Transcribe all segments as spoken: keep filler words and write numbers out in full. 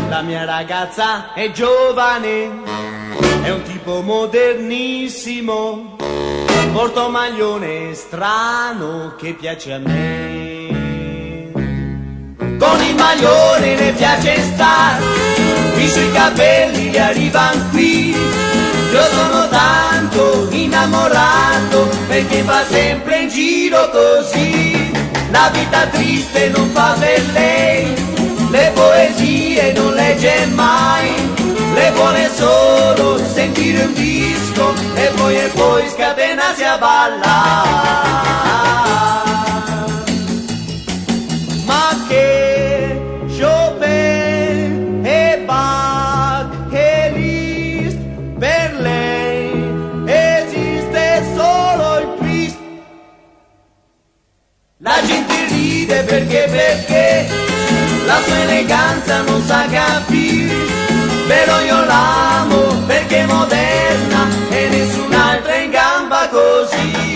La mia ragazza è giovane, è un tipo modernissimo, porta un maglione strano che piace a me. Con il maglione le piace star, i suoi capelli gli arrivano qui. Io sono tanto innamorato perché va sempre in giro così. La vita triste non fa per lei, le poesie non legge mai, le vuole solo sentire un disco e poi e poi scatenarsi a ballare. Ma che Chopin e Bach e Liszt, per lei esiste solo il twist. La gente ride perché perché la sua eleganza non sa capire, però io l'amo perché è moderna e nessun'altra in gamba così.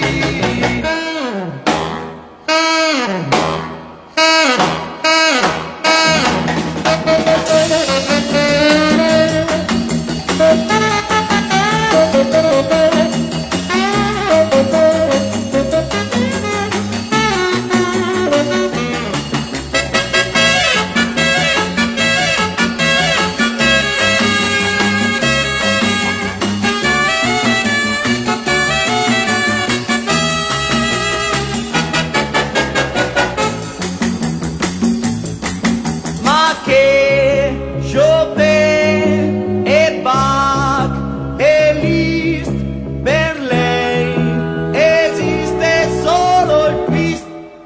Che Chopin e Bach e Liszt, per lei esiste solo il twist.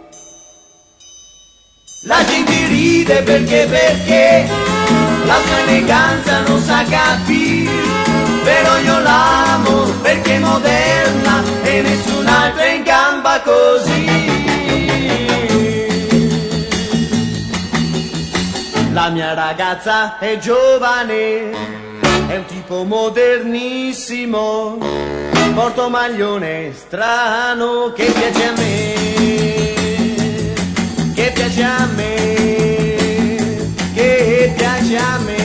La gente ride perché perché la sua eleganza non sa capire, però io l'amo perché è moderna e nessun'altra in gamba così. La mia ragazza è giovane, è un tipo modernissimo, porta un maglione strano che piace a me, che piace a me, che piace a me.